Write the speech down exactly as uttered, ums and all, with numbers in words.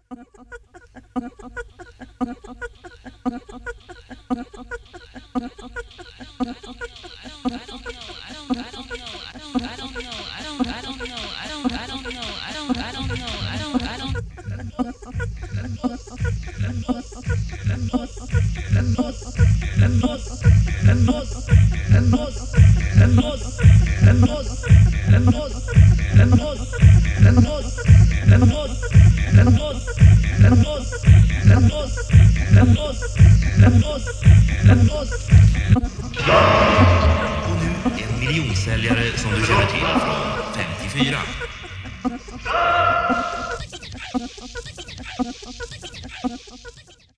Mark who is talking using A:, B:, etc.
A: Och nu en miljonsäljare som du känner till från femtiofyra.